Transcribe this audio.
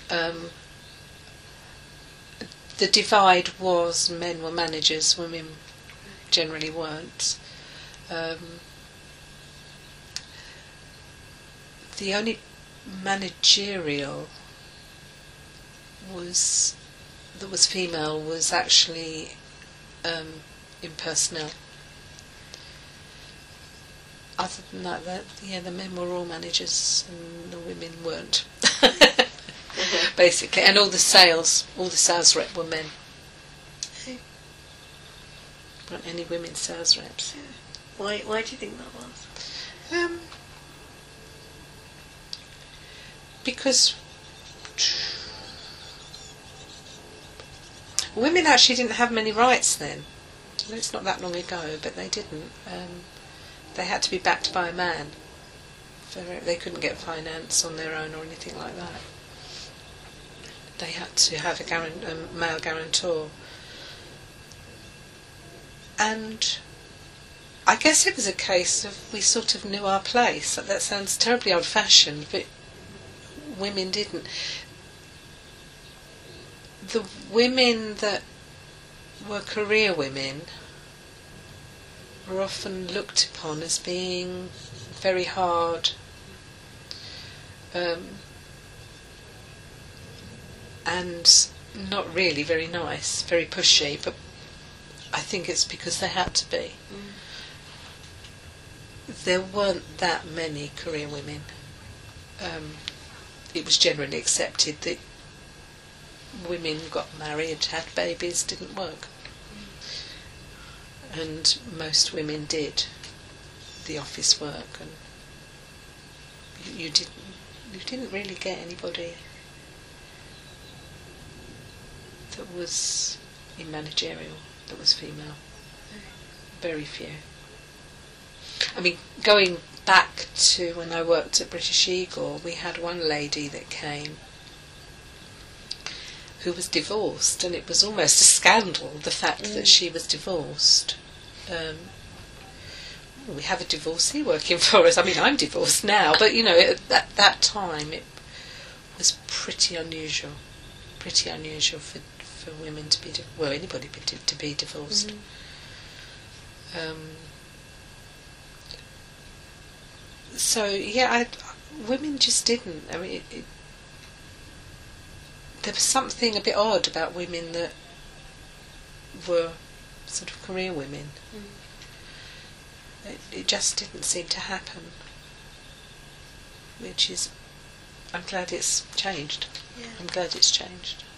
um, the divide was men were managers, women generally weren't. The only managerial that was female was actually in personnel. Other than that, the men were all managers and the women weren't. Basically, and all the sales rep were men. Weren't any women sales reps. Yeah. Why do you think that was? Because women actually didn't have many rights then. It's not that long ago, but they didn't. They had to be backed by a man. They couldn't get finance on their own or anything like that. They had to have a male guarantor. And I guess it was a case of we sort of knew our place. That sounds terribly old-fashioned, but women didn't. The women that were career women were often looked upon as being very hard, and not really very nice, very pushy, but I think it's because they had to be. There weren't that many career women. It was generally accepted that women got married, had babies, didn't work. And most women did the office work, and you didn't really get anybody that was in managerial that was female. Very few. I mean, going back to when I worked at British Eagle, we had one lady that came who was divorced, and it was almost a scandal, the fact that she was divorced. We have a divorcee working for us. I mean, I'm divorced now, but at that time it was pretty unusual for women to be anybody to be divorced. Women just didn't. I mean, there was something a bit odd about women that were sort of career women. It just didn't seem to happen, which is, I'm glad it's changed. Yeah. I'm glad it's changed.